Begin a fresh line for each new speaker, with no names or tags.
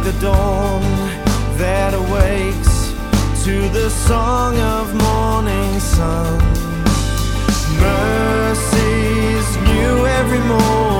the dawn that awakes to the song of morning sun. Mercies new every morning.